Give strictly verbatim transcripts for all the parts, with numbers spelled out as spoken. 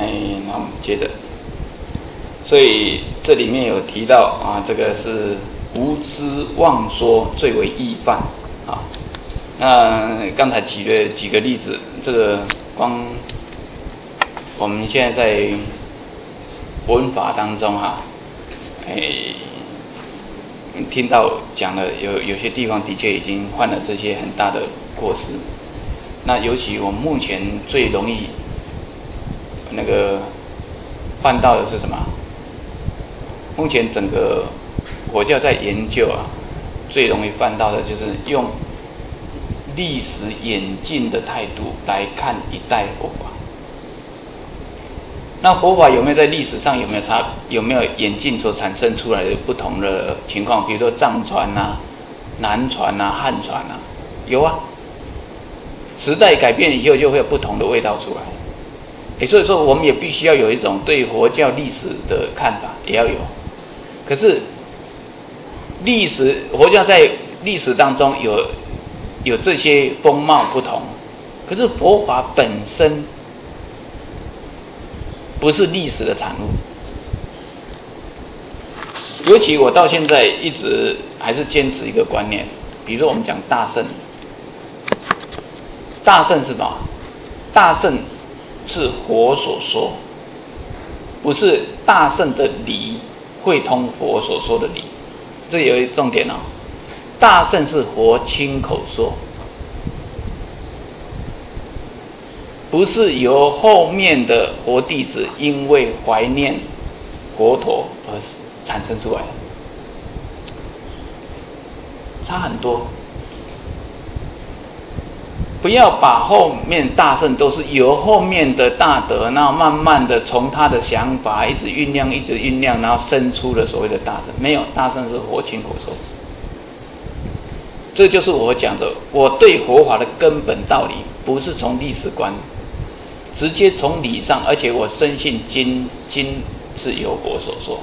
哎，那我们接着，所以这里面有提到啊，这个是无知妄说最为易犯啊。那刚才举了几个例子，这个光我们现在在文法当中哈、啊，哎，听到讲了有有些地方的确已经犯了这些很大的过失。那尤其我们目前最容易那个犯到的是什么？目前整个佛教在研究啊，最容易犯到的就是用历史演进的态度来看一代佛法。那佛法有没有在历史上有没有差有没有演进所产生出来的不同的情况？比如说藏传啊、南传啊、汉传啊，有啊。时代改变以后，就会有不同的味道出来。欸、所以说我们也必须要有一种对佛教历史的看法，也要有。可是历史佛教在历史当中有有这些风貌不同，可是佛法本身不是历史的产物。尤其我到现在一直还是坚持一个观念，比如说我们讲大乘，大乘是什么？大乘是佛所说，不是大乘的理会通佛所说的理。这有一重点哦，大乘是佛亲口说，不是由后面的佛弟子因为怀念佛陀而产生出来的，差很多。不要把后面大乘都是由后面的大德，然后慢慢的从他的想法一直酝酿，一直酝酿，然后生出了所谓的大乘。没有，大乘是佛亲口说。这就是我讲的，我对佛法的根本道理，不是从历史观，直接从理上，而且我深信经经是由佛所说，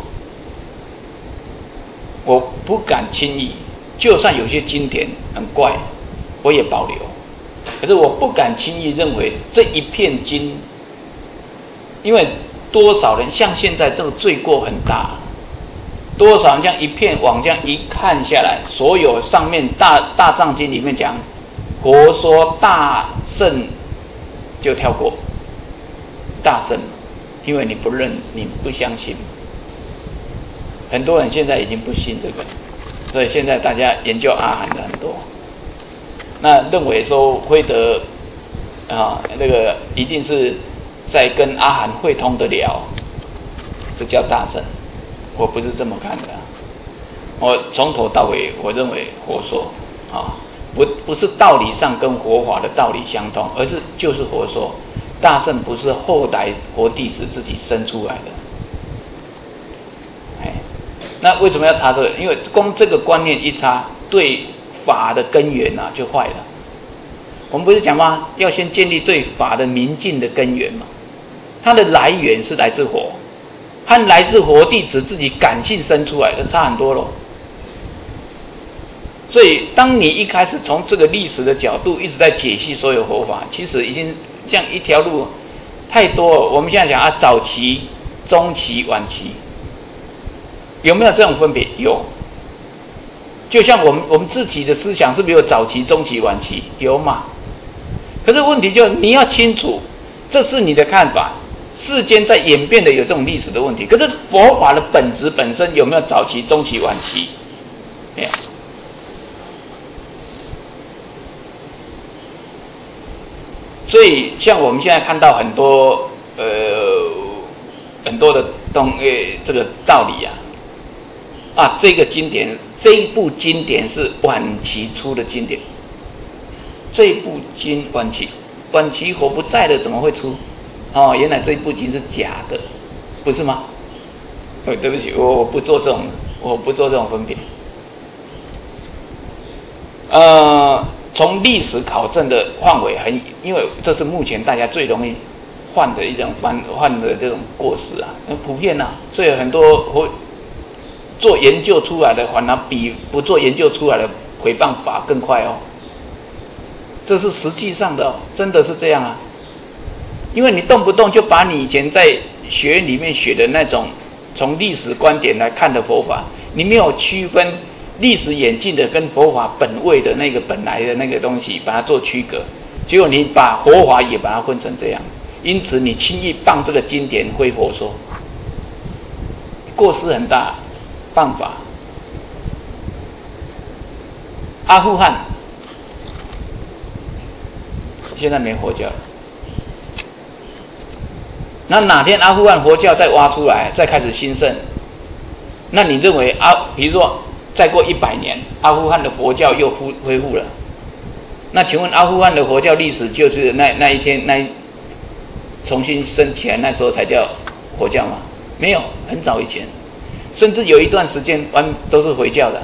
我不敢轻易，就算有些经典很怪，我也保留。可是我不敢轻易认为这一片经，因为多少人像现在这个罪过很大，多少人这样一片往这样一看下来，所有上面大大藏经里面讲佛说大乘就跳过大乘，因为你不认，你不相信。很多人现在已经不信这个，所以现在大家研究阿含的很多。那认为说会得啊，那个一定是在跟阿含会通得了，这叫大乘。我不是这么看的，我从头到尾我认为佛说啊，不不是道理上跟佛法的道理相通，而是就是佛说。大乘不是后来佛弟子自己生出来的。哎，那为什么要查这个？因为光这个观念一查，对法的根源啊就坏了。我们不是讲吗？要先建立对法的明净的根源嘛。它的来源是来自佛，和来自佛弟子自己感性生出来的差很多咯。所以当你一开始从这个历史的角度一直在解析所有佛法，其实已经这样一条路太多了。我们现在讲啊，早期、中期、晚期，有没有这种分别？有。就像我们我们自己的思想是不是有早期、中期、晚期？有嘛？可是问题就是你要清楚，这是你的看法，世间在演变的有这种历史的问题。可是佛法的本质本身有没有早期、中期、晚期？没有。所以像我们现在看到很多呃很多的东呃这个道理啊啊，这个经典这一部经典是晚期出的经典，这一部经晚期晚期佛不在的怎么会出？哦，原来这一部经是假的，不是吗？对，对不起，我我不做这种我不做这种分别。呃。从历史考证的范围很，因为这是目前大家最容易犯的一种犯犯的这种过失啊，很普遍啊，所以很多做研究出来的反而比不做研究出来的诽谤法更快哦，这是实际上的、哦，真的是这样啊。 因为你动不动就把你以前在学院里面学的那种从历史观点来看的佛法，你没有区分历史演进的跟佛法本位的那个本来的那个东西，把它做区隔，结果你把佛法也把它混成这样，因此你轻易谤这个经典非佛说，过失很大，谤法。阿富汗现在没佛教，那哪天阿富汗佛教再挖出来，再开始兴盛，那你认为啊，比如说再过一百年，阿富汗的佛教又恢复了，那请问阿富汗的佛教历史就是那那一天那一重新升起来那时候才叫佛教吗？没有，很早以前，甚至有一段时间完都是回教的。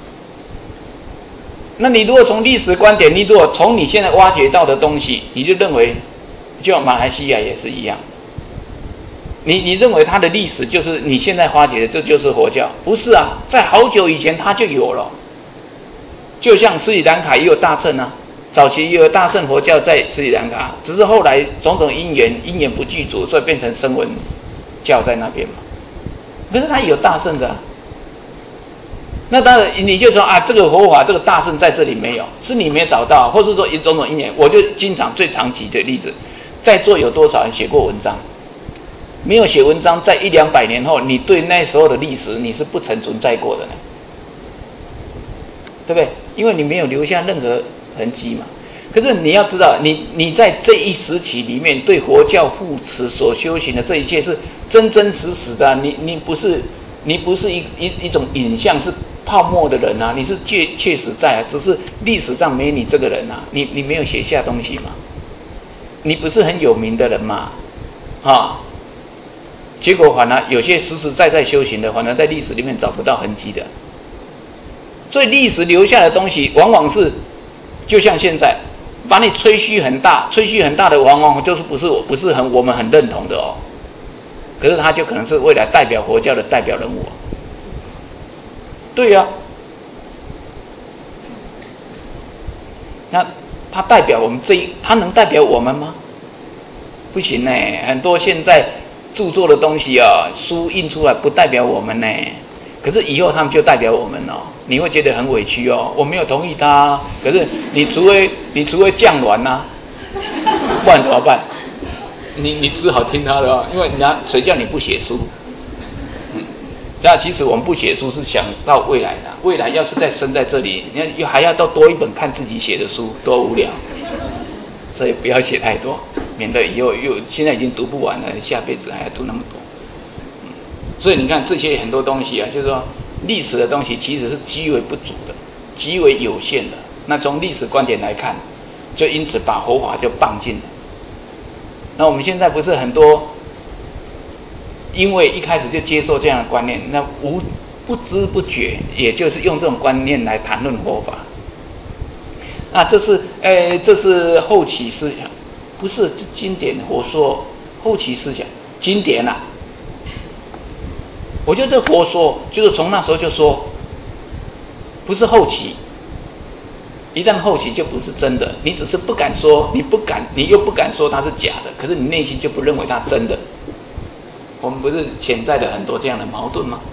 那你如果从历史观点，你如果从你现在挖掘到的东西，你就认为，就马来西亚也是一样，你你认为它的历史就是你现在发掘的，这就是佛教？不是啊，在好久以前它就有了。就像斯里兰卡也有大乘啊，早期也有大乘佛教在斯里兰卡，只是后来种种因缘，因缘不具足，所以变成声闻教在那边嘛。可是它也有大乘的啊。那当然，你就说啊，这个佛法，这个大乘在这里没有，是你没找到，或者说一种种因缘。我就经常最常举的例子，在座有多少人写过文章？没有写文章，在一两百年后，你对那时候的历史你是不曾存在过的呢，对不对？因为你没有留下任何痕迹嘛。可是你要知道，你你在这一时期里面对佛教护持所修行的这一切是真真实实的、啊，你你不是你不是一一一种影像，是泡沫的人啊，你是确确实在、啊，只是历史上没你这个人啊，你你没有写下东西嘛，你不是很有名的人嘛，啊，结果反而有些实实在在修行的，反而在历史里面找不到痕迹的，所以历史留下的东西，往往是就像现在把你吹嘘很大，吹嘘很大的，往往就是不是不是很我们很认同的哦，可是他就可能是未来代表佛教的代表人物。对呀、啊，那他代表我们这一，他能代表我们吗？不行呢，很多现在著作的东西啊，书印出来不代表我们呢，可是以后他们就代表我们哦，你会觉得很委屈哦。我没有同意他，可是你除非你除非降鸾呐、啊，不然怎么办？你你只好听他的哦，因为人家谁叫你不写书？那其实我们不写书是想到未来的，未来要是再生在这里，你要还要到多一本看自己写的书，多无聊。所以不要写太多，免得以后又现在已经读不完了，下辈子还要读那么多。嗯、所以你看这些很多东西啊，就是说历史的东西其实是极为不足的，极为有限的。那从历史观点来看，就因此把佛法就谤尽了。那我们现在不是很多？因为一开始就接受这样的观念，那无不知不觉，也就是用这种观念来谈论佛法。啊，这是，呃，这是后起思想，不是经典。我说后起思想，经典啊。我觉得这佛说，就是从那时候就说，不是后起。一旦后起就不是真的，你只是不敢说，你不敢，你又不敢说它是假的，可是你内心就不认为它真的。我们不是潜在的很多这样的矛盾吗？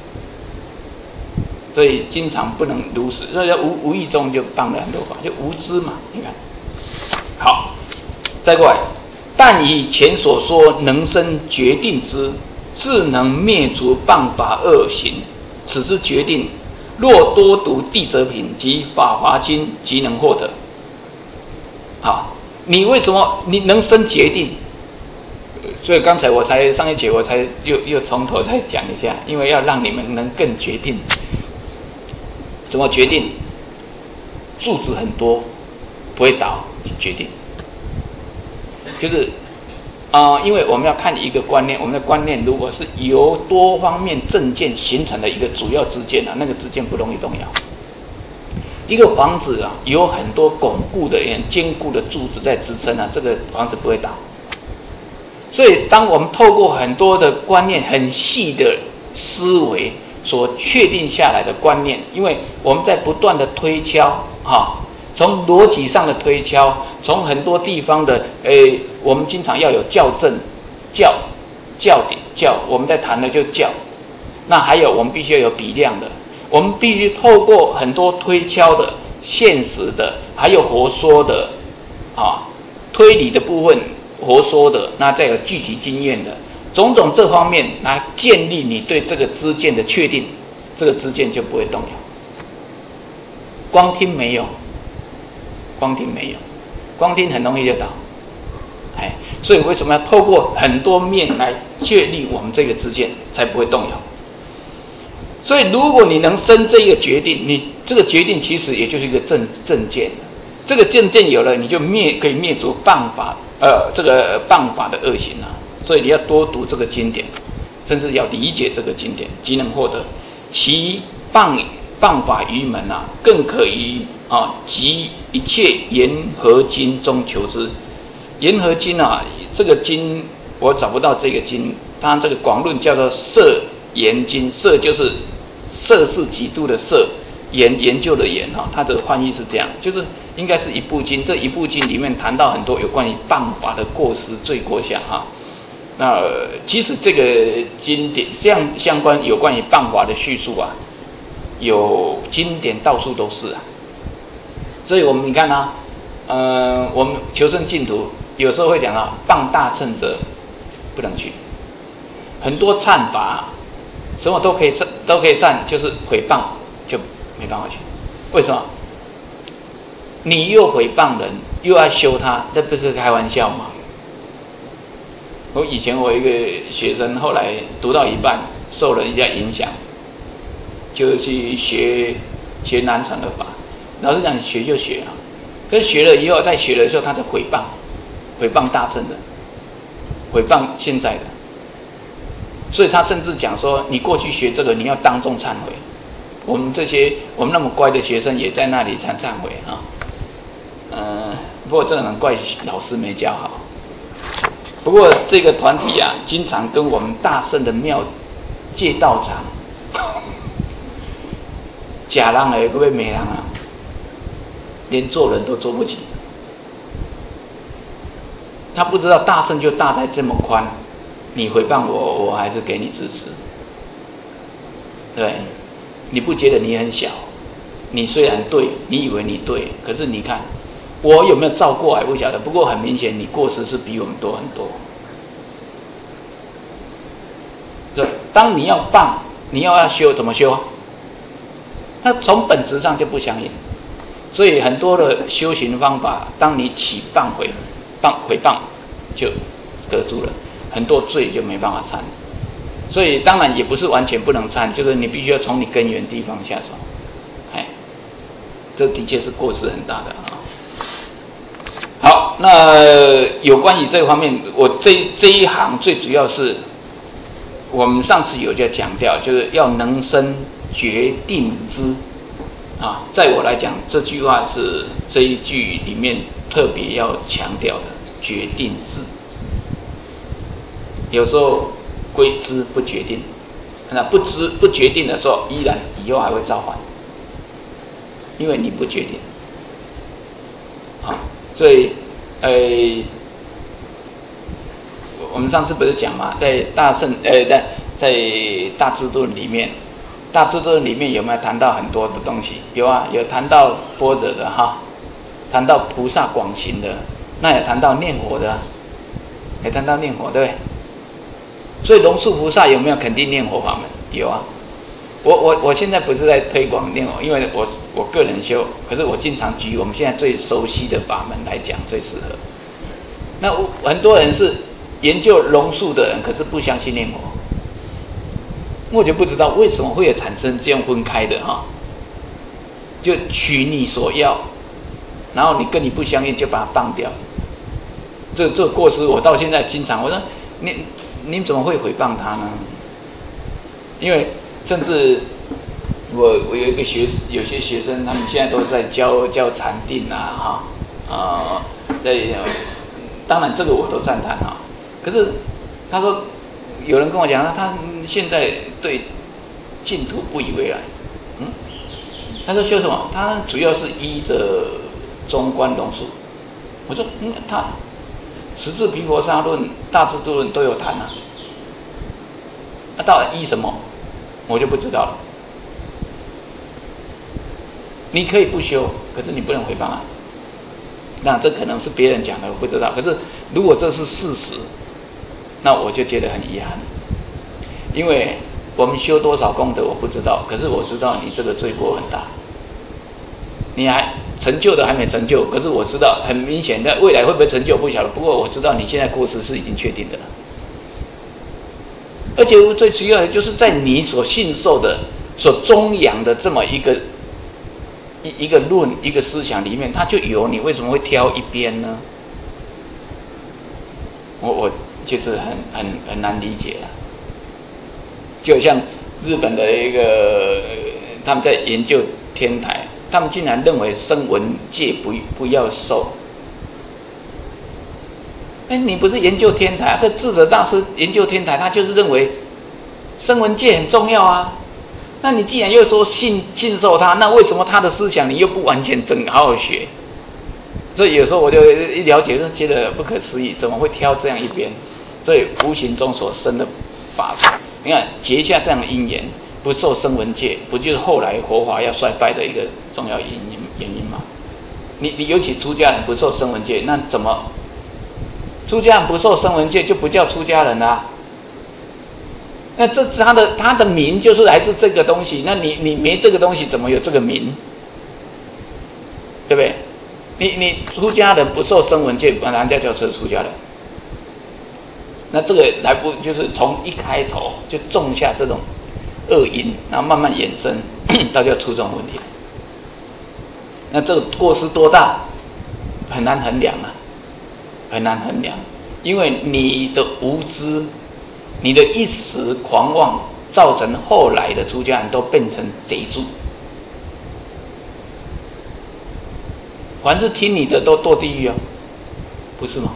所以经常不能如实，所以无无意中就谤了很多法，就无知嘛。你看，好，再过来，但以前所说能生决定之，自能灭除谤法恶行，此之决定，若多读地则品及法华经，即能获得。好，你为什么你能生决定？所以刚才我才上一节我才又又从头再讲一下，因为要让你们能更决定。怎么决定？柱子很多，不会倒，决定。就是啊、呃，因为我们要看一个观念，我们的观念如果是由多方面证件形成的一个主要支件啊，那个支件不容易动摇。一个房子啊，有很多巩固的、很坚固的柱子在支撑啊，这个房子不会倒。所以，当我们透过很多的观念、很细的思维所确定下来的观念，因为我们在不断的推敲，哈，从逻辑上的推敲， 从很多地方的，诶，我们经常要有校正、校、校点、校，我们在谈的就校。那还有我们必须要有比量的，我们必须透过很多推敲的、现实的，还有活说的，啊，推理的部分活说的，那再有具体经验的，种种这方面来建立你对这个知见的确定，这个知见就不会动摇。光听没有，光听没有，光听很容易就倒，哎，所以为什么要透过很多面来确立我们这个知见，才不会动摇？所以，如果你能生这个决定，你这个决定其实也就是一个正正见。这个正见有了，你就灭可以灭除谤法，呃，这个谤法的恶行啊。所以你要多读这个经典，甚至要理解这个经典，即能获得其谤谤法于门啊，更可于啊集一切言和经中求之。言和经啊，这个经我找不到这个经，它这个广论叫做摄言经，摄就是摄是几度的摄，研研究的研哈，它的翻译是这样，就是应该是一部经，这一部经里面谈到很多有关于谤法的过失罪过项哈。那、呃、其实这个经典这样相关有关于谤法的叙述啊，有经典到处都是啊。所以我们你看啊，呃，我们求生净土有时候会讲啊，谤大乘者不能去，很多忏法。什么都可以都可以善，就是毁谤就没办法去。为什么？你又毁谤人，又要修他，这不是开玩笑吗？我以前我一个学生，后来读到一半，受了人家影响，就去学学南传的法。老师讲学就学啊，可是学了以后，再学的时候，他在毁谤，毁谤大乘的，毁谤现在的。所以他甚至讲说，你过去学这个，你要当众忏悔。我们这些我们那么乖的学生也在那里才忏悔啊。呃，不过这个很怪，老师没教好。不过这个团体啊，经常跟我们大圣的庙借道场，假人哎，各位美人啊，连做人都做不起。他不知道大圣就大在这么宽。你诽谤我，我还是给你支持。对，你不觉得你很小？你虽然对，你以为你对，可是你看我有没有照过来不晓得。不过很明显，你过失是比我们多很多。对，当你要谤，你要要修，怎么修？那从本质上就不相应。所以很多的修行方法，当你起谤毁谤毁谤，就得住了。很多罪就没办法忏，所以当然也不是完全不能忏，就是你必须要从你根源地方下手。哎，这的确是过失很大的啊。好，那有关于这方面，我这这一行最主要是，我们上次有在强调，就是要能生决定之啊。在我来讲，这句话是这一句里面特别要强调的决定之。有时候归知不决定，那不知不决定的时候，依然以后还会造反，因为你不决定啊。所以，呃，我们上次不是讲嘛，在大圣呃在在大智度里面，大智度里面有没有谈到很多的东西？有啊，有谈到般若的哈，谈到菩萨广行的，那也谈到念佛的，也谈到念佛，对不对？所以龙树菩萨有没有肯定念佛法门？有啊。我我我现在不是在推广念佛，因为我我个人修，可是我经常举我们现在最熟悉的法门来讲，最适合。那很多人是研究龙树的人，可是不相信念佛，我就不知道为什么会有产生这样分开的哈。就取你所要，然后你跟你不相应就把它放掉。这这个过失，我到现在经常我说你。你怎么会诽谤他呢？因为甚至我我有一个学有些学生，他们现在都在教教禅定啊，哈啊，在当然这个我都赞叹哈。可是他说有人跟我讲，他现在对净土不以为然。嗯，他说修什么？他主要是依着中观龙树， 我说，嗯，他十字毗婆沙论、大智度论都有谈啊，那、啊、到底依什么，我就不知道了。你可以不修，可是你不能诽谤啊。那这可能是别人讲的，我不知道。可是如果这是事实，那我就觉得很遗憾，因为我们修多少功德我不知道，可是我知道你这个罪过很大，你还成就的还没成就，可是我知道很明显的未来会不会成就不晓得，不过我知道你现在过失是已经确定的了，而且最主要的就是在你所信受的、所宗养的这么一个一一个论、一个思想里面，它就有你为什么会挑一边呢？我我就是很很很难理解了。就像日本的一个，他们在研究天台，他们竟然认为声闻界不不要受。哎，你不是研究天台？这智者大师研究天台，他就是认为声闻界很重要啊。那你既然又说信信受他，那为什么他的思想你又不完全整好好学？所以有时候我就一了解就觉得不可思议，怎么会挑这样一边？所以无形中所生的法术，你看结下这样的因缘，不受声闻界，不就是后来佛法要衰败的一个重要原因原因吗？你你尤其出家人不受声闻界，那怎么出家人不受声闻界就不叫出家人啦、啊？那这他的他的名就是来自这个东西，那你你没这个东西，怎么有这个名？对不对？你你出家人不受声闻界，人家叫做出家人。那这个来不就是从一开头就种下这种恶因，然后慢慢衍生，到就出这种问题。那这个过失多大，很难衡量啊，很难衡量，因为你的无知。你的一时狂妄，造成后来的出家人都变成贼猪，凡是听你的都堕地狱啊，不是吗？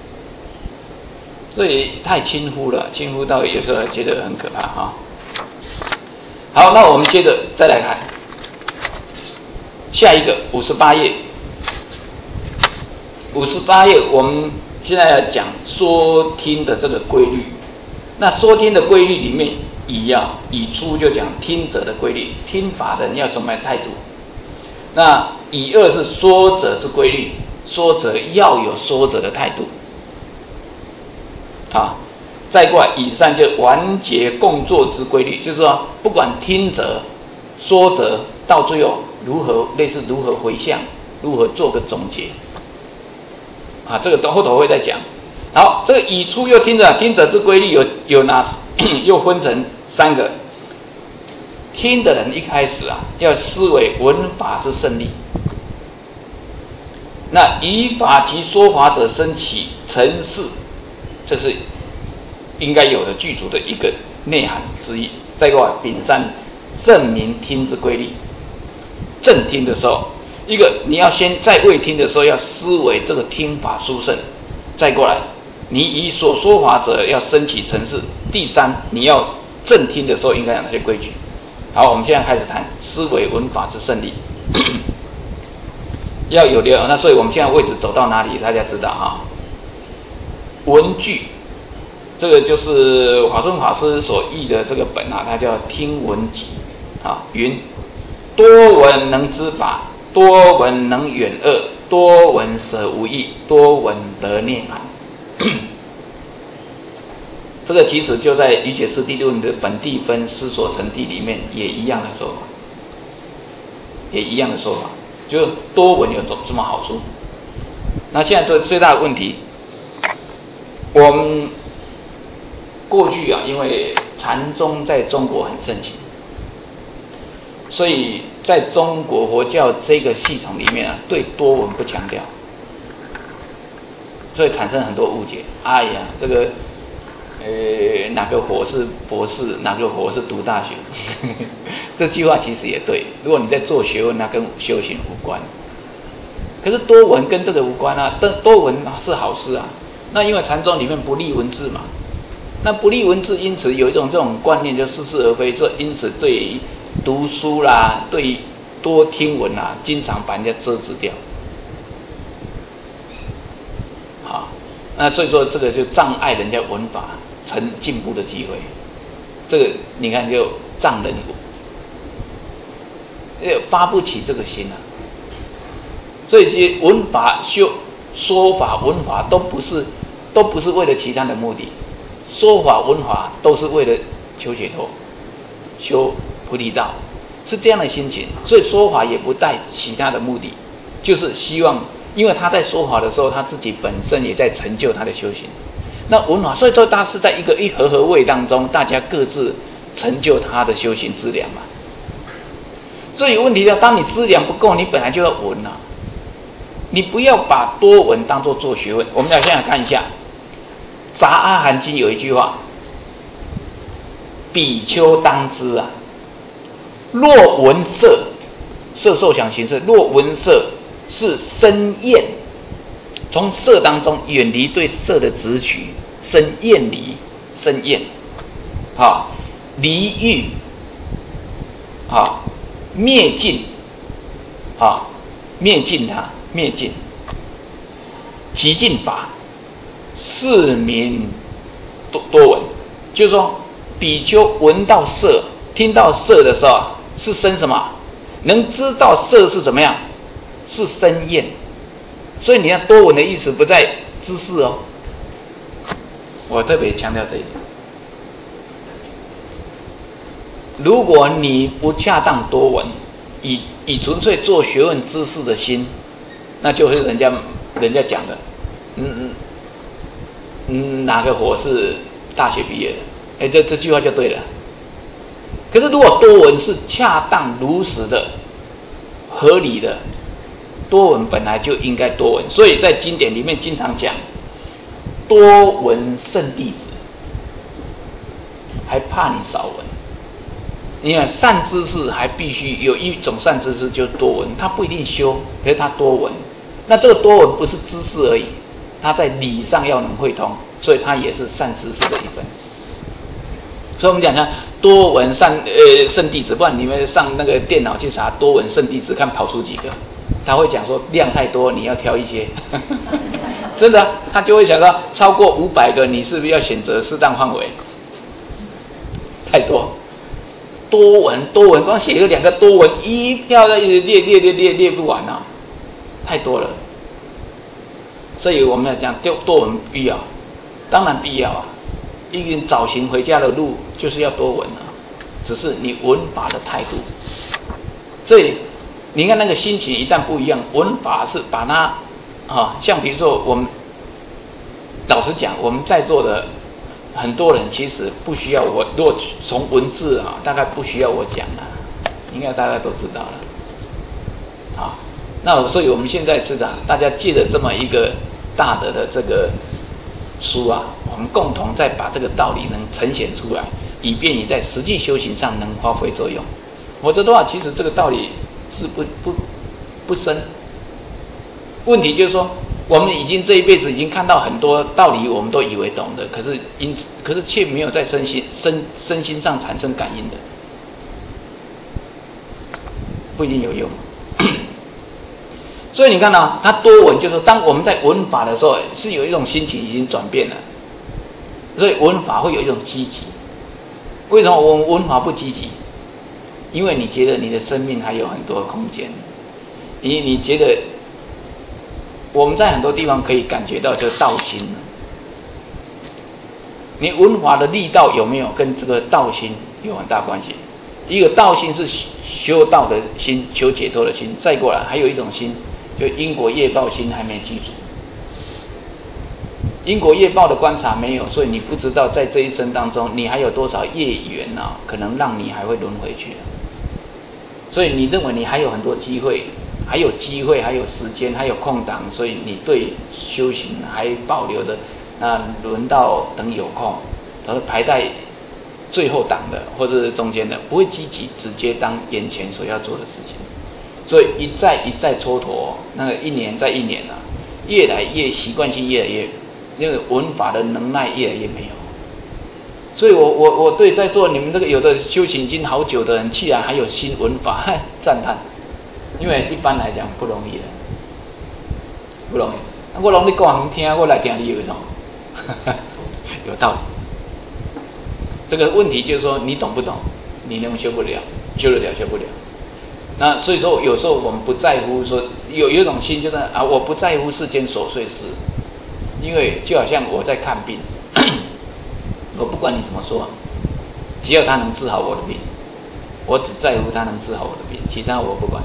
所以太轻忽了，轻忽到有时候觉得很可怕啊。好，那我们接着再来看下一个五十八页，五十八页我们现在要讲说听的这个规律。那说听的规律里面，以要以初就讲听者的规律，听法的人要什么态度？那以二是说者之规律，说者要有说者的态度。啊，再过来以三就完结共作之规律，就是说不管听者、说者，到最后如何类似如何回向，如何做个总结。啊，这个等后头会再讲。好，这个以初又听者，听者之规律有有哪？又分成三个。听的人一开始啊，要思维闻法之胜利。那以法及说法者生起成事，这是应该有的具足的一个内涵之一。再过来丙三，证明听之规律。正听的时候，一个你要先在未听的时候要思维这个听法殊胜。再过来。你以所说法者要升起成事。第三，你要正听的时候应该有哪些规矩？好，我们现在开始谈思维闻法之胜利。要有了，那所以我们现在位置走到哪里？大家知道哈。文句，这个就是华顺法师所译的这个本啊，它叫听闻集啊。云：多闻能知法，多闻能远恶，多闻舍无益，多闻得涅槃。这个其实就在《瑜伽师地论》的本地分思所成地里面也一样的说法，也一样的说法，就多闻有什么好处？那现在最最大的问题，我们过去啊，因为禅宗在中国很盛行，所以在中国佛教这个系统里面啊，对多闻不强调。所以产生很多误解。哎呀，这个呃哪个佛是博士，哪个佛是读大学？这句话其实也对。如果你在做学问，那跟修行无关。可是多闻跟这个无关啊，多多闻是好事啊。那因为禅宗里面不立文字嘛，那不立文字，因此有一种这种观念就似是而非。所以因此对于读书啦，对于多听闻啦，经常把人家遮止掉。 那所以说这个就障碍人家闻法成进步的机会。这个你看就障人，发不起这个心啊。这些闻法修说法闻法都不是都不是为了其他的目的，说法闻法都是为了求解脱、修菩提道，是这样的心情。所以说法也不带其他的目的，就是希望，因为他在说法的时候，他自己本身也在成就他的修行。那闻法，所以说他是在一个一和合位当中，大家各自成就他的修行资粮嘛。所以问题是，当你资粮不够，你本来就要闻啊。你不要把多闻当作做学问。我们来现在看一下《杂阿含经》有一句话：比丘当知啊，若闻色，色受想行识，若闻色是生厌，从色当中远离对色的执取，生厌离，生厌，好，离欲，好，灭尽，好，灭尽它。灭尽，极尽法，是名多多闻。就是说，比丘闻到色、听到色的时候，是生什么？能知道色是怎么样？是生厌。所以你看多闻的意思不在知识哦，我特别强调这一点。如果你不恰当多闻，以以纯粹做学问知识的心，那就是人家人家讲的，嗯嗯嗯，哪个火是大学毕业的？哎，这这句话就对了。可是如果多闻是恰当如实的、合理的，多闻本来就应该多闻，所以在经典里面经常讲多闻胜弟子，还怕你少闻。你看善知识还必须有一种善知识就是多闻，他不一定修，可是他多闻。那这个多闻不是知识而已，他在理上要能会通，所以他也是善知识的一分。所以我们讲呢，多闻善呃圣弟子，不然你们上那个电脑去查多闻圣弟子，看跑出几个，他会讲说量太多，你要挑一些，真的，他就会想到超过五百个，你是不是要选择适当范围？太多。多闻多闻，光写个两个多闻，一票的列列列列列不完啊，太多了。所以我们要讲多多闻必要，当然必要啊。因为早行回家的路就是要多闻啊，只是你闻法的态度。所以你看那个心情一旦不一样，闻法是把它啊，像比如说我们老实讲，我们在座的很多人其实不需要我，如果从文字啊，大概不需要我讲了，应该大家都知道了。啊，那所以我们现在是啊，大家借着这么一个大的的这个书啊，我们共同再把这个道理能呈现出来，以便你在实际修行上能发挥作用。否则的话，其实这个道理是不不不深。问题就是说，我们已经这一辈子已经看到很多道理，我们都以为懂的，可是因可是却没有在身心身身心上产生感应的，不一定有用。所以你看到、啊、他多闻，就是当我们在闻法的时候，是有一种心情已经转变了，所以闻法会有一种积极。为什么我们闻法不积极？因为你觉得你的生命还有很多空间，你你觉得我们在很多地方可以感觉到就是道心，你闻法的力道有没有跟这个道心有很大关系？一个道心是修道的心，求解脱的心，再过来还有一种心，就因果业报心还没记住。因果业报的观察没有，所以你不知道在这一生当中你还有多少业缘啊，可能让你还会轮回去。所以你认为你还有很多机会，还有机会，还有时间，还有空档，所以你对修行还保留着，那轮到等有空，而排在最后档的或者是中间的，不会积极直接当眼前所要做的事情。所以一再一再蹉跎，那个一年再一年啊，越来越习惯性越来越，那个闻法的能耐越来越没有。所以我我我对在座你们这个有的修行已经好久的人，既然还有新闻法，赞叹，因为一般来讲不容易的，不容易。 我拢你讲人听，我来听你有什么？有道理。这个问题就是说，你懂不懂？你能修不了，修得了修不了。那所以说，有时候我们不在乎说，有有一种心就是啊，我不在乎世间琐碎事，因为就好像我在看病，我不管你怎么说，只要他能治好我的病，我只在乎他能治好我的病，其他我不管。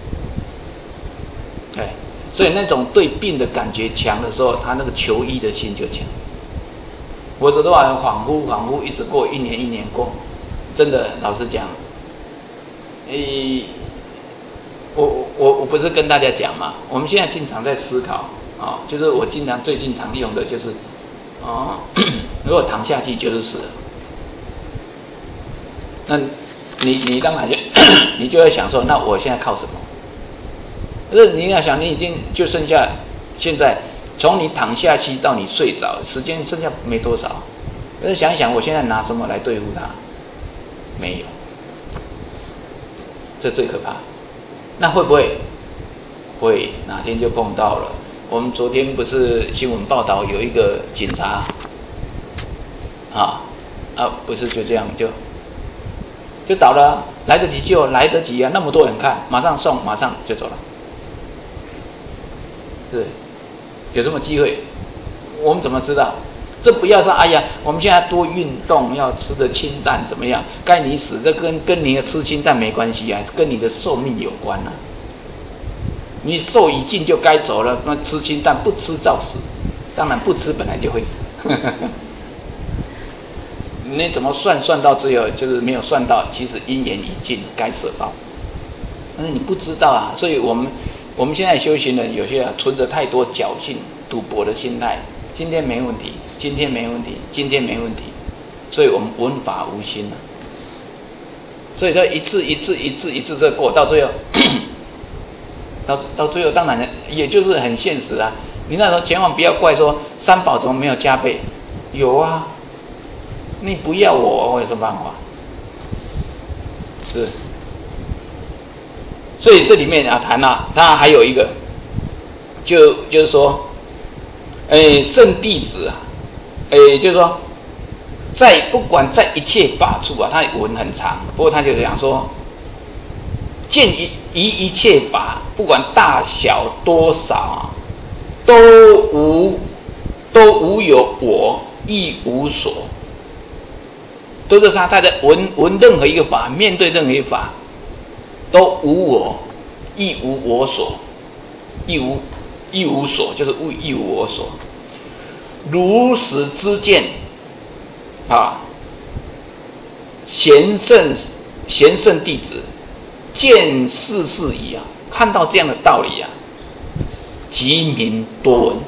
对，所以那种对病的感觉强的时候，他那个求医的心就强。我的话恍惚恍惚一直过，一年一年过，真的老实讲，诶，我我我不是跟大家讲嘛，我们现在经常在思考啊、哦，就是我经常最近常用的就是，哦，如果躺下去就是死了，那你你当然就你就会想说，那我现在靠什么？可是你要想，你已经就剩下现在。从你躺下去到你睡着，时间剩下没多少。可是想一想，我现在拿什么来对付它？没有，这最可怕。那会不会？会，哪天就碰到了。我们昨天不是新闻报道有一个警察，啊啊，不是就这样就就倒了，来得及救，来得及啊，那么多人看，马上送，马上就走了，是。有这么机会，我们怎么知道？这不要说，哎呀，我们现在多运动，要吃的清淡怎么样？该你死，这跟跟你的吃清淡没关系啊，跟你的寿命有关啊。你寿已尽就该走了，那吃清淡不吃照死，当然不吃本来就会死。你怎么算算到最后就是没有算到，其实因缘已尽，该舍报。但是你不知道啊，所以我们。我们现在修行人有些啊存着太多侥幸、赌博的心态，今天没问题，今天没问题，今天没问题，所以我们闻法无心了。所以说一次一次一次一次这过，到最后，到到最后当然也就是很现实啊。你那时候千万不要怪说三宝怎么没有加倍，有啊，你不要我，我有什么办法？是。所以这里面啊谈啊，它还有一个，就就是说，哎，圣弟子啊，哎，就是说，在不管在一切法处啊，它文很长，不过他就讲说，见一一一切法，不管大小多少啊，都无都无有我，亦无所，都是他他在闻闻任何一个法，面对任何一个法。都无我，亦无我所，亦无亦无所，就是无亦无我所。如实知见啊，贤圣贤圣弟子见世事矣啊，看到这样的道理啊，即名多闻。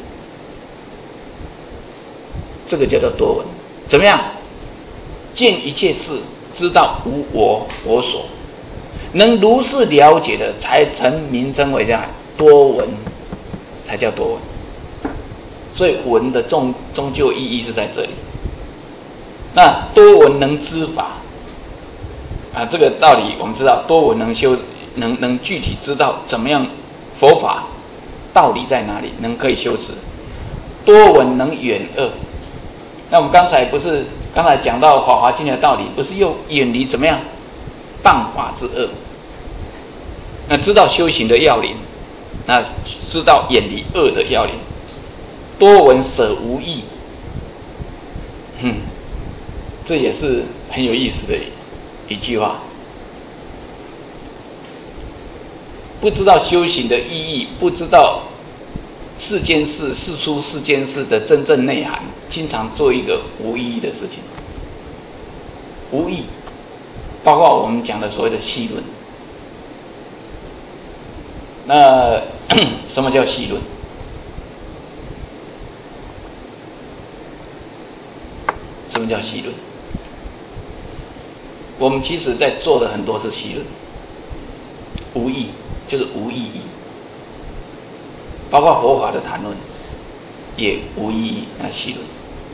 这个叫做多闻，怎么样？见一切事，知道无我我所。能如是了解的，才成名称为这样多闻，才叫多闻。所以闻的终终究意义是在这里。那多闻能知法啊，这个道理我们知道，多闻能修，能能具体知道怎么样佛法道理在哪里，能可以修持。多闻能远恶。那我们刚才不是刚才讲到《法华经》的道理，不是又远离怎么样？谤法之恶，那知道修行的要领，那知道远离恶的要领。多闻舍无益，嗯，这也是很有意思的一句话。不知道修行的意义，不知道世间事、事出世间事的真正内涵，经常做一个无意义的事情，无益。包括我们讲的所谓的戏论，那什么叫戏论？什么叫戏论？我们其实在做的很多是戏论，无意就是无意义，包括佛法的谈论也无意义，那戏论。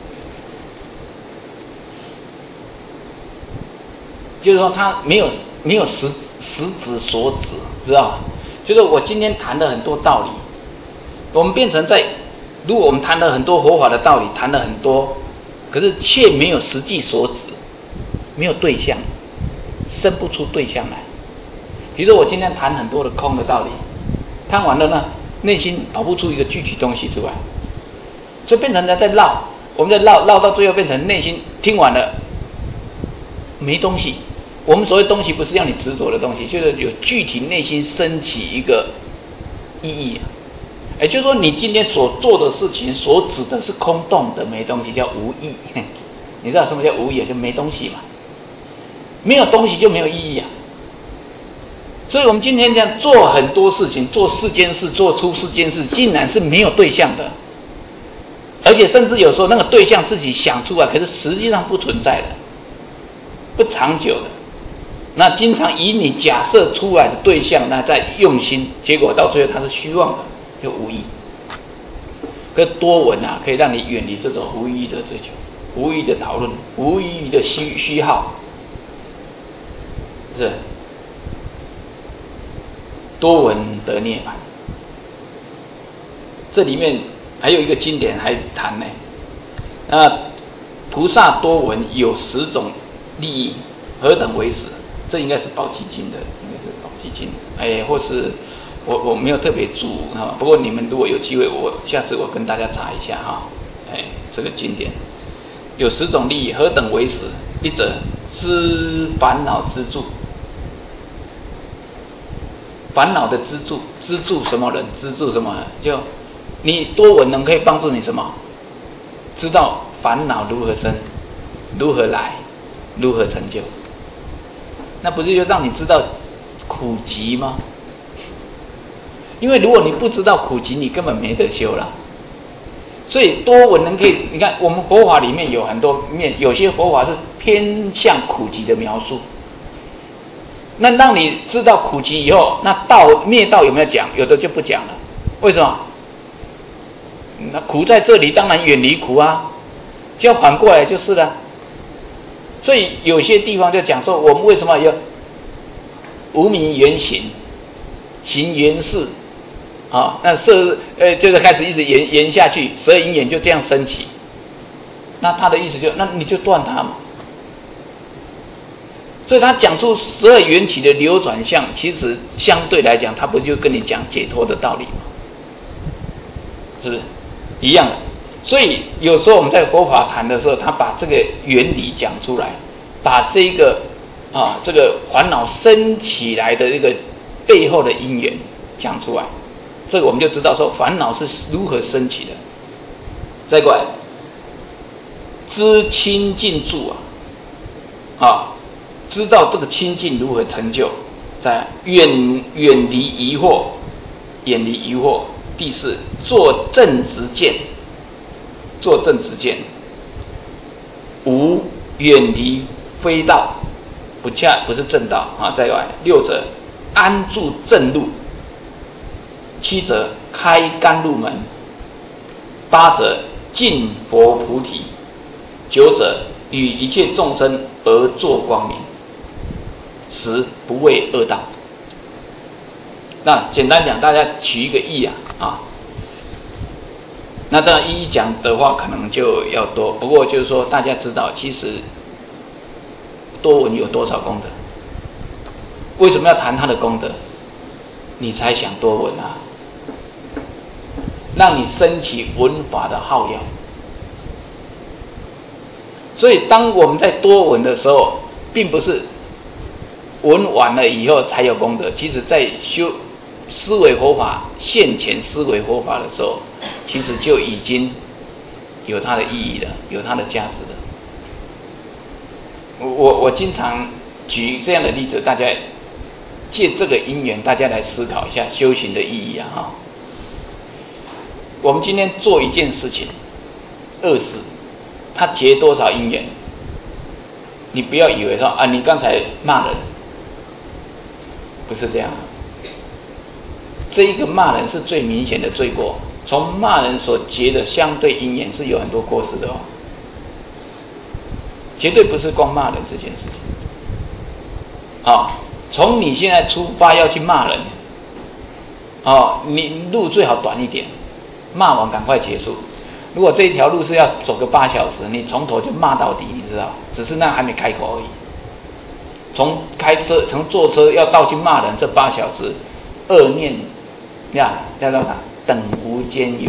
就是说，他没有没有实实质所指，知道吗？就是我今天谈的很多道理，我们变成在如果我们谈了很多佛法的道理，谈了很多，可是却没有实际所指，没有对象，生不出对象来。比如说我今天谈很多的空的道理，谈完了呢，内心跑不出一个具体东西出来，所以变成了在绕，我们在绕绕到最后变成内心听完了没东西。我们所谓东西不是要你执着的东西，就是有具体内心升起一个意义。也就是说，你今天所做的事情所指的是空洞的没东西，叫无义。你知道什么叫无义？就没东西嘛，没有东西就没有意义啊。所以我们今天这样做很多事情，做四件事，做出四件事，竟然是没有对象的，而且甚至有时候那个对象自己想出来，可是实际上不存在的，不长久的。那经常以你假设出来的对象，那在用心，结果到最后它是虚妄的，就无意。可多闻啊，可以让你远离这种无意义的追求、无意义的讨论、无意义的虚虚耗，是多闻得涅槃。这里面还有一个经典还谈呢，那菩萨多闻有十种利益，何等为十？这应该是宝积经的，应该是宝积经，哎，或是我我没有特别注哈，不过你们如果有机会，我下次我跟大家查一下哈，哎，这个经典有十种利益，何等为十？一者知烦恼之助，烦恼的支柱，资助什么人？资助什么人？就你多闻能可以帮助你什么？知道烦恼如何生，如何来，如何成就。那不是就让你知道苦集吗？因为如果你不知道苦集，你根本没得修了。所以多闻能可以，你看我们佛法里面有很多面，有些佛法是偏向苦集的描述。那让你知道苦集以后，那道灭道有没有讲？有的就不讲了。为什么？那苦在这里，当然远离苦啊，就要反过来就是了。所以有些地方就讲说，我们为什么要无明缘行，行缘事啊？那色呃，就是开始一直延延下去，十二因缘就这样升起。那他的意思就，那你就断它嘛。所以他讲出十二缘起的流转相，其实相对来讲，他不就跟你讲解脱的道理吗？是不是一样的？所以有时候我们在佛法谈的时候，他把这个原理讲出来，把这个啊这个烦恼生起来的这个背后的因缘讲出来，这个我们就知道说烦恼是如何升起的。再过来，知清净住啊，啊，知道这个清净如何成就，在远远离疑惑，远离疑惑。第四，做正直见。做正直见，五远离非道，不恰不是正道啊。再来，六者安住正路，七者开甘露门，八者尽佛菩提，九者与一切众生而作光明，十不畏恶道。那简单讲，大家取一个义啊啊。那当然一一讲的话可能就要多，不过就是说大家知道其实多闻有多少功德，为什么要谈他的功德？你才想多闻啊，让你升起闻法的好要。所以当我们在多闻的时候，并不是闻完了以后才有功德，其实在修思维佛法现前思维佛法的时候，其实就已经有它的意义了，有它的价值了。我我我经常举这样的例子，大家借这个因缘，大家来思考一下修行的意义啊！哈，我们今天做一件事情，恶事，它结多少因缘？你不要以为说啊，你刚才骂人，不是这样。这一个骂人是最明显的罪过。从骂人所结的相对因缘是有很多过失的哦，绝对不是光骂人这件事情。啊，从你现在出发要去骂人，啊，你路最好短一点， 骂完赶快结束。如果这一条路是要走个八小时，你从头就骂到底，你知道？只是那还没开口而已。从开车，从坐车要到去骂人，这八小时，恶念，呀，叫做啥？等无间缘，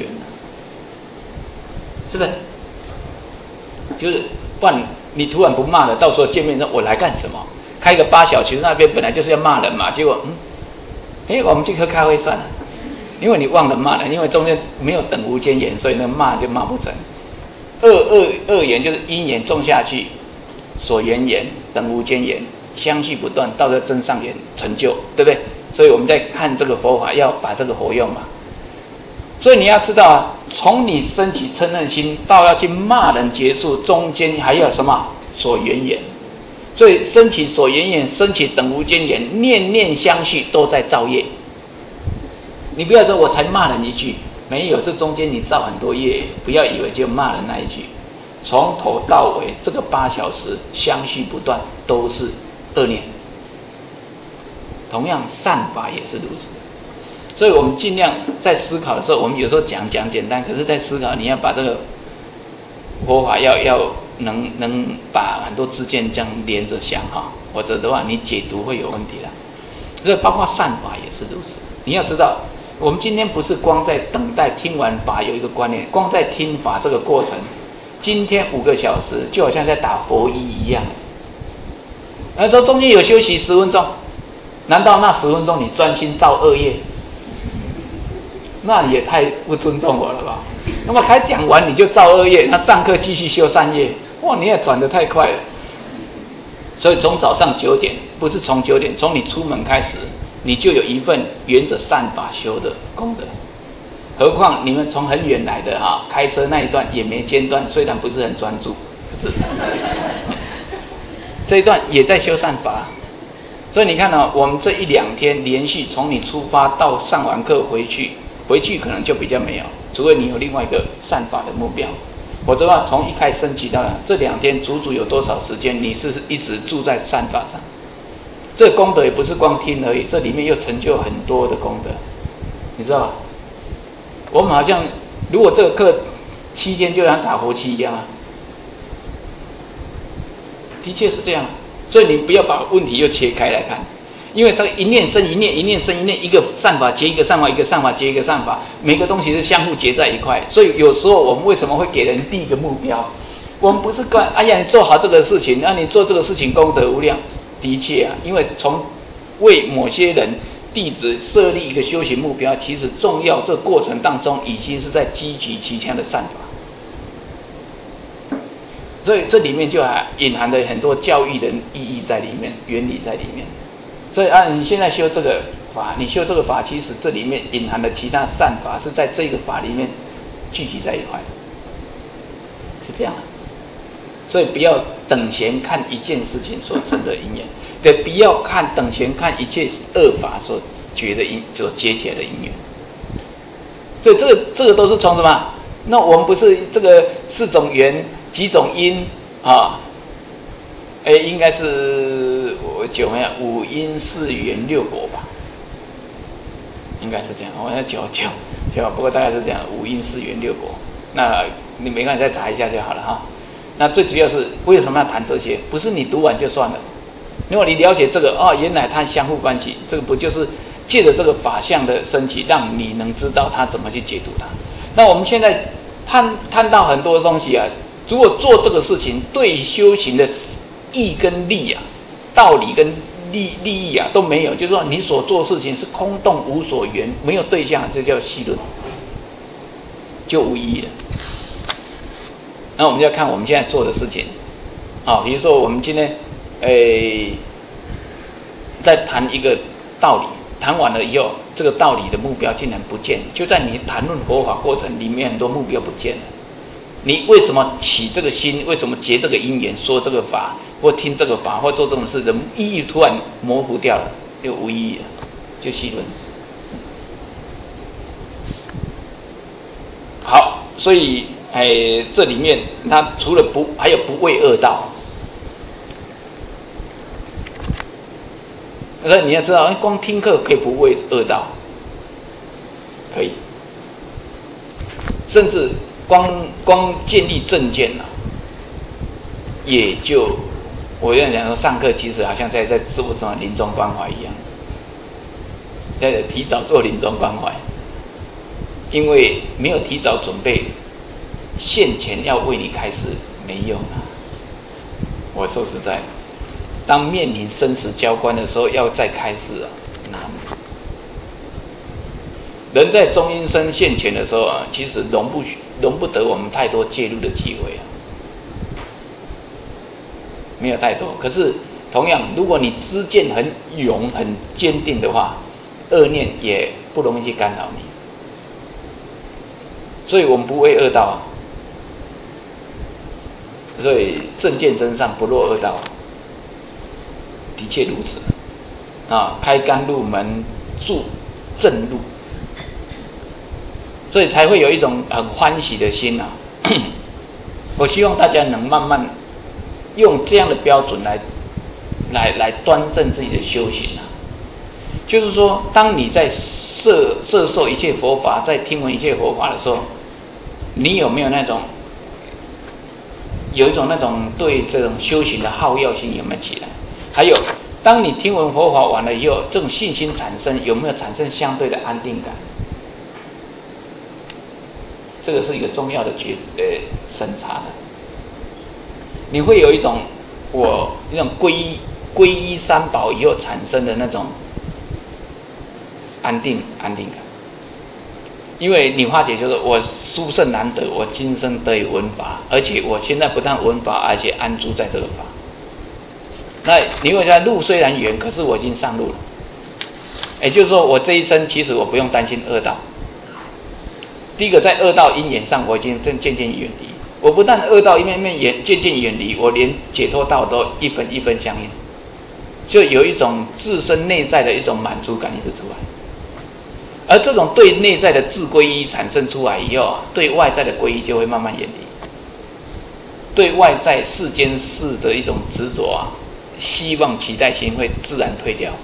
是不是？就是，不然你突然不骂了，到时候见面说，我来干什么？开个八小时，那边本来就是要骂人嘛，结果，嗯，哎，我们去喝咖啡算了。因为你忘了骂了，因为中间没有等无间缘，所以那骂就骂不成。恶恶恶缘就是因缘种下去，所缘缘等无间缘，相续不断，到这真上缘成就，对不对？所以我们在看这个佛法，要把这个活用嘛。所以你要知道啊，从你升起嗔恨心到要去骂人结束，中间还有什么所缘缘？所以升起所缘缘，升起等无间缘，念念相续都在造业。你不要说我才骂人一句，没有，这中间你造很多业，不要以为就骂人那一句，从头到尾这个八小时相续不断，都是恶念。同样善法也是如此，所以我们尽量在思考的时候，我们有时候讲讲简单，可是在思考你要把这个佛法要要能能把很多知见这样连着想哈，否则的话你解读会有问题的。所以包括善法也是如此，你要知道。我们今天不是光在等待听完法有一个观念，光在听法这个过程，今天五个小时就好像在打佛一一样。而这中间有休息十分钟，难道那十分钟你专心造恶业？那也太不尊重我了吧？那么才讲完你就造恶业，那上课继续修善业，哇，你也转得太快了。所以从早上九点，不是从九点，从你出门开始。你就有一份沿着善法修的功德，何况你们从很远来的哈、啊，开车那一段也没间断，虽然不是很专注，可是这一段也在修善法。所以你看呢、啊，我们这一两天连续从你出发到上完课回去，回去可能就比较没有，除非你有另外一个善法的目标，否则的话从一开始升起到这两天足足有多少时间，你是一直住在善法上。这功德也不是光听而已，这里面又成就很多的功德，你知道吧？我们好像如果这个课期间就像打佛七一样啊，的确是这样。所以你不要把问题又切开来看，因为这个一念生一念，一念生一念，一个善法结一个善法，一个善法结一个善法，每个东西是相互结在一块。所以有时候我们为什么会给人第一个目标？我们不是干，哎呀，你做好这个事情，那、啊、你做这个事情功德无量。的确啊，因为从为某些人弟子设立一个修行目标，其实重要这个过程当中已经是在积聚其他的善法，所以这里面就还隐含了很多教育的意义在里面，原理在里面。所以啊，你现在修这个法，你修这个法，其实这里面隐含的其他善法是在这个法里面聚集在一块，是这样的。所以不要等闲看一件事情所成的因缘，对，不要看等闲看一切恶法所结的因所结起来的因缘。所以这个这个都是从什么？那我们不是这个四种缘几种因啊？哎，应该是我九没有五因四缘六果吧？应该是这样，我要九九九，不过大概是这样，五因四缘六果。那你没看再查一下就好了哈。那最主要是为什么要谈这些？不是你读完就算了。如果你了解这个哦，原来它相互关系，这个不就是借着这个法相的升起，让你能知道它怎么去解读它。那我们现在探探到很多东西啊，如果做这个事情对修行的义跟利啊，道理跟利利益啊都没有，就是说你所做的事情是空洞无所缘，没有对象，这叫戏论，就无意义了。那我们要看我们现在做的事情，啊，比如说我们今天，诶，在谈一个道理，谈完了以后，这个道理的目标竟然不见，就在你谈论佛法过程里面，很多目标不见了。你为什么起这个心？为什么结这个因缘？说这个法，或听这个法，或做这种事的意义突然模糊掉了，就无意义了，就戏论。好，所以。哎，这里面它除了不，还有不畏恶道。那你要知道，光听课可以不畏恶道，可以。 甚至光光建立证件啊，也就我有点讲说，上课其实好像在在做什么临终关怀一样，在提早做临终关怀，因为没有提早准备，现前要为你开始没用啊。我说实在，当面临生死交关的时候，要再开始啊，难。人在中阴身现前的时候啊，其实容不容不得我们太多介入的机会啊，没有太多。可是同样，如果你知见很勇、很坚定的话，恶念也不容易去干扰你。所以我们不为恶道啊，所以正见真上不落恶道，的确如此啊。开甘露门，助正路。所以才会有一种很欢喜的心啊！我希望大家能慢慢用这样的标准来来来端正自己的修行啊。就是说，当你在摄摄受一切佛法，在听闻一切佛法的时候，你有没有那种有一种那种对这种修行的好药性有没有起来？还有，当你听闻佛法完了以后，这种信心产生有没有产生相对的安定感？这个是一个重要的觉呃审查的，你会有一种我那种皈依皈依三宝以后产生的那种安定安定感，因为你化解就是我殊胜难得，我今生得以闻法，而且我现在不但闻法，而且安住在这个法。那你会觉得路虽然远，可是我已经上路了，也就是说我这一生其实我不用担心恶道。第一个，在恶道因缘上，我已经正渐渐远离。我不但恶道一面面远渐渐远离，我连解脱道都一分一分相应，就有一种自身内在的一种满足感一直出来。而这种对内在的自皈依产生出来以后啊，对外在的皈依就会慢慢远离，对外在世间事的一种执着啊、希望、期待心会自然退掉。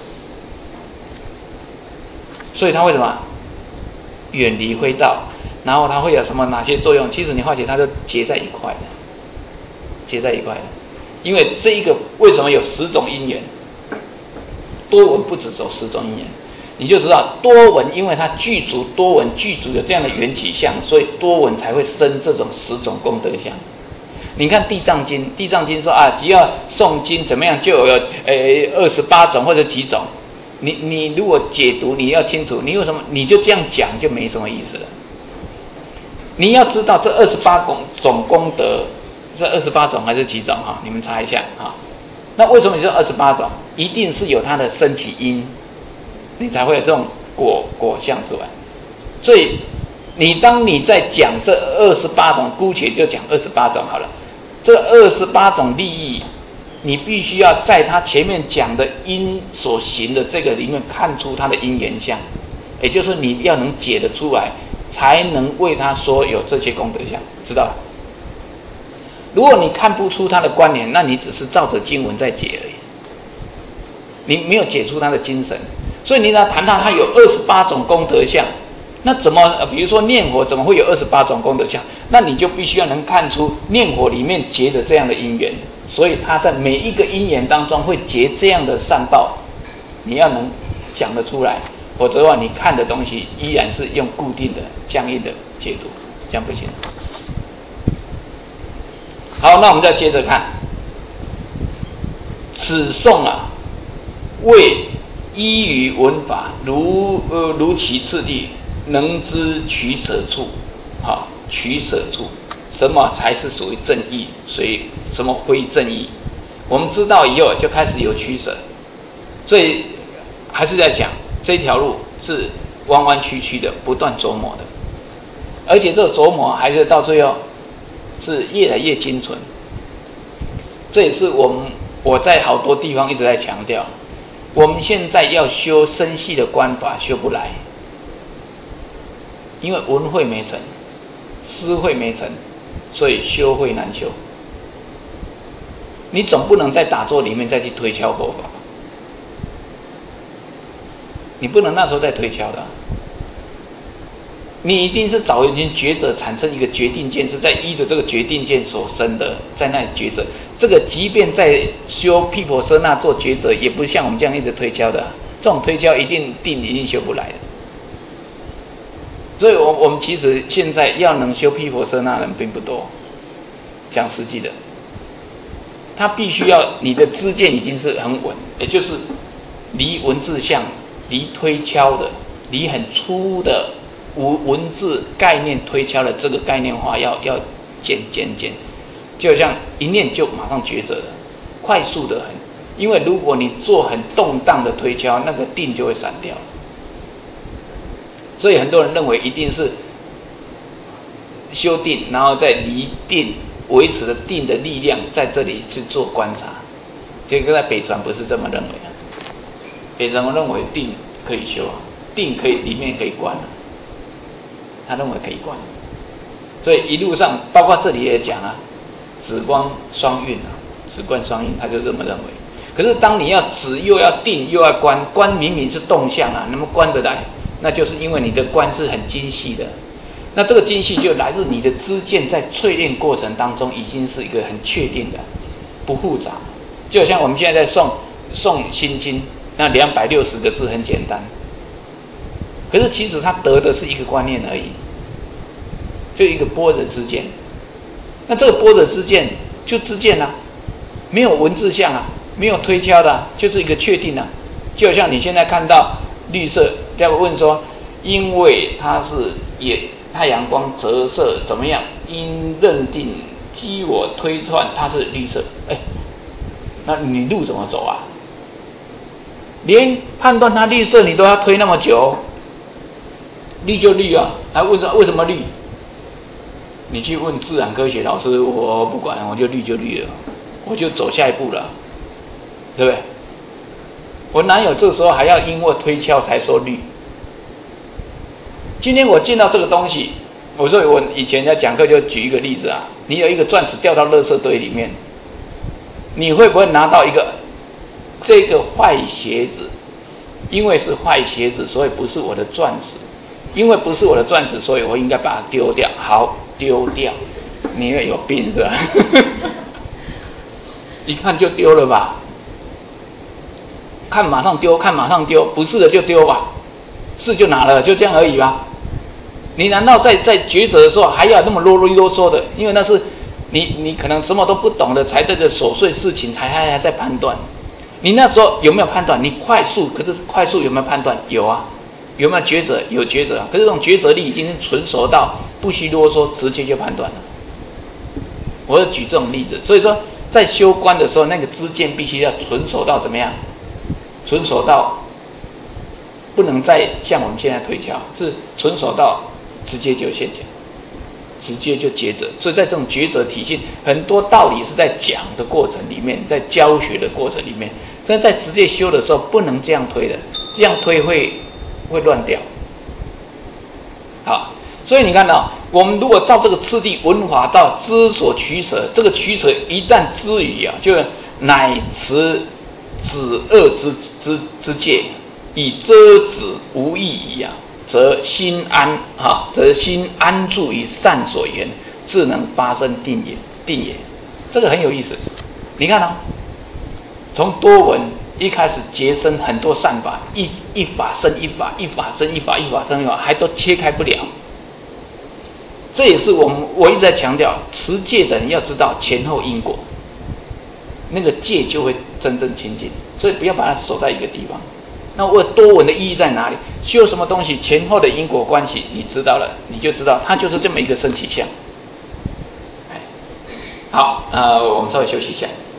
所以它为什么远离灰道？然后它会有什么哪些作用？其实你化解它就结在一块的，结在一块的。因为这一个为什么有十种因缘？多闻不止走十种因缘，你就知道多闻，因为它具足多闻具足有这样的缘起相，所以多闻才会生这种十种功德相。你看地藏经，地藏经说啊，只要诵经怎么样，就有呃二十八种或者几种。你你如果解读，你要清楚，你为什么你就这样讲就没什么意思了。你要知道这二十八种功德，这二十八种还是几种哈？你们查一下啊。那为什么你说二十八种？一定是有它的升起因，你才会有这种果果相出来。所以你当你在讲这二十八种，姑且就讲二十八种好了。这二十八种利益，你必须要在他前面讲的因所行的这个里面看出它的因缘相，也就是你要能解得出来，才能为他说有这些功德相，知道了？如果你看不出他的关联，那你只是照着经文在解而已，你没有解出他的精神。所以你要谈到他有二十八种功德相，那怎么比如说念佛怎么会有二十八种功德相？那你就必须要能看出念佛里面结的这样的因缘，所以他在每一个因缘当中会结这样的善报，你要能讲得出来，否则的话你看的东西依然是用固定的僵硬的解读，这样不行。好，那我们再接着看，此颂啊，为依于文法，如呃如其次第，能知取舍处，好，取舍处，什么才是属于正义，所以什么非正义，我们知道以后就开始有取舍，所以还是在讲这条路是弯弯曲曲的，不断琢磨的，而且这个琢磨还是到最后是越来越精纯。这也是我们我在好多地方一直在强调，我们现在要修深细的观法修不来，因为文慧没成，思慧没成，所以修慧难修。你总不能在打坐里面再去推敲佛法，你不能那时候再推敲的， 你一定是早已经觉者产生一个决定见，是在依着这个决定见所生的，在那里觉者。这个即便在修毗婆舍那做觉者，也不像我们这样一直推敲的，这种推敲一定定一定修不来的。所以我我们其实现在要能修毗婆舍那人并不多，讲实际的，他必须要你的知见已经是很稳，也就是离文字相、离推敲的、离很粗的文文字概念推敲的这个概念化要要减减减，就像一念就马上觉者了，快速的很。因为如果你做很动荡的推敲，那个定就会散掉。所以很多人认为一定是修定，然后再离定维持的定的力量在这里去做观察。这个在北传不是这么认为的，北传认为定可以修啊，定可以里面可以观啊，他认为可以观。所以一路上包括这里也讲啊，止观双运啊，止观双运，他就这么认为。可是当你要止又要定又要观，观明明是动向啊，那么观得来？那就是因为你的观是很精细的，那这个精细就来自你的知见在淬炼过程当中已经是一个很确定的，不复杂。就像我们现在在诵诵心经，那两百六十个字很简单，可是其实它得的是一个观念而已，就一个般若知见。那这个般若知见就知见啊，没有文字相啊，没有推敲的、啊，就是一个确定啊。就像你现在看到绿色，要问说，因为它是也太阳光折射怎么样，因认定基我推断它是绿色，哎，那你路怎么走啊？连判断它绿色你都要推那么久，绿就绿啊，还问说为什么绿？你去问自然科学老师，我不管，我就绿就绿了，我就走下一步了，对不对？我哪有这个时候还要因为推敲才说绿？今天我见到这个东西，我说我以前在讲课就举一个例子啊，你有一个钻石掉到垃圾堆里面，你会不会拿到一个这个坏鞋子？因为是坏鞋子，所以不是我的钻石。因为不是我的钻石，所以我应该把它丢掉。好，丢掉。你以为有病是吧？一看就丢了吧？看马上丢，看马上丢，不是的就丢吧，是就拿了，就这样而已吧。你难道在在抉择的时候还要那么啰里啰嗦的？因为那是你你可能什么都不懂的，才这个琐碎事情还还还在判断。你那时候有没有判断？你快速，可是快速有没有判断？有啊。有没有抉择？有抉择啊。可是这种抉择力已经是纯熟到不需啰嗦，直接就判断了。我要举这种例子，所以说在修观的时候，那个知见必须要纯熟到怎么样？纯熟到不能再像我们现在推敲，是纯熟到直接就现前，直接就抉择。所以在这种抉择体系，很多道理是在讲的过程里面，在教学的过程里面，但是在直接修的时候不能这样推的，这样推会会乱掉。好，所以你看到、哦，我们如果照这个次第文法到知所取舍，这个取舍一旦知语啊，就乃持止恶之之之戒，以遮止无益矣啊，则心安啊，则心安住于善所言，自能发生定也，定也。这个很有意思。你看啊、哦，从多闻一开始结生很多善法，一一法生一法，一法生一法，一法生一法，还都切开不了。这也是我们我一直在强调，持戒的人要知道前后因果，那个戒就会真正清净。所以不要把它守在一个地方。那我多闻的意义在哪里？修什么东西前后的因果关系，你知道了，你就知道它就是这么一个升起相。好，呃，我们稍微休息一下。